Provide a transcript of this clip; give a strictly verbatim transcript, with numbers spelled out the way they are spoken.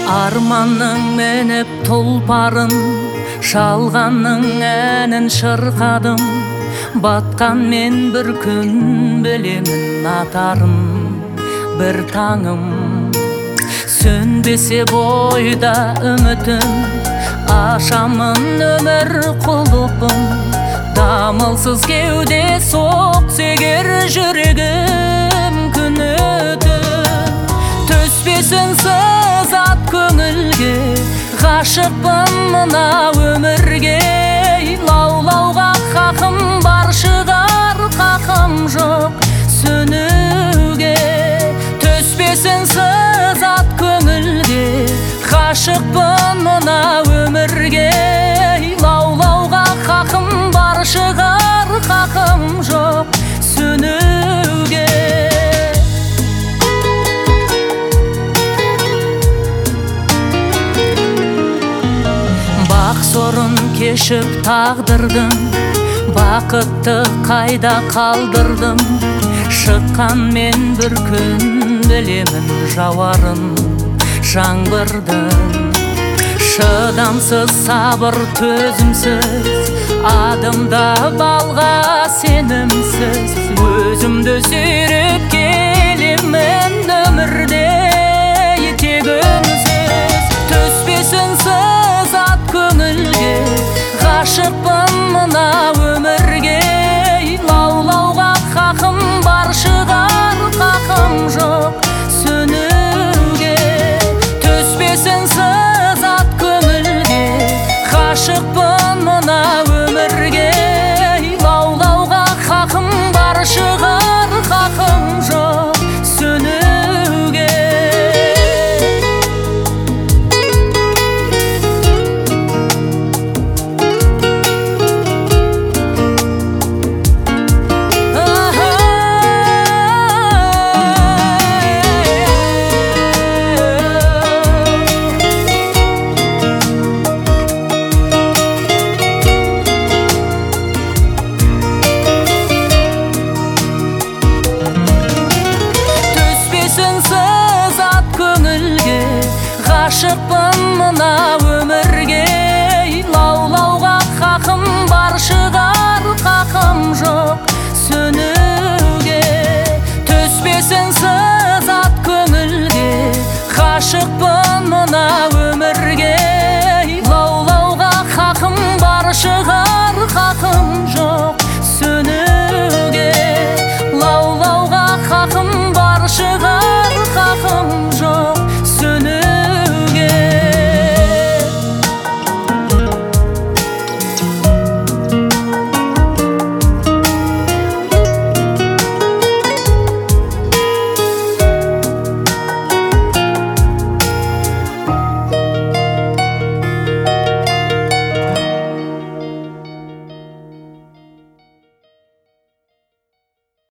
Арманның менеп толпарын, шалғанның әнін шырқадым. Батқан мен бір күн білемін атарым, бір таңым. Сөнбесе бойда үмітім, ашамын өмір құлыпым. Дамылсыз кеуде соқ сегер жүрегім күн өтіп. Төспесін сызат көңілге, ғашықпын мына өмірге. Лаулауға хақым бар шығар, хақым жоқ сөнуге. Төспесін сызат көңілге, ғашықпын мына өмірге. Лаулауға хақым бар шығар, хақым жоқ сөнуге. Бақ сорын кешіп тағдырдым, бақытты қайда қалдырдым. Шыққан мен бір күн білемін жауарын жаңбырдың. Шыдамсыз сабыр төзімсіз, адымда балға сенімсіз. Өзімді сүйреп келемін өмірде тек үнсіз. Төспесін сызат көңілге, ғашықпын мына өмірге. Лаулауға хақым бар шығар, хақым жоқ сөнуге. Төспесін сызат көңілге, ғашықпын мына өмірге. Лаулауға хақым бар шығар, хақым жоқ сөнуге. Ғашықпын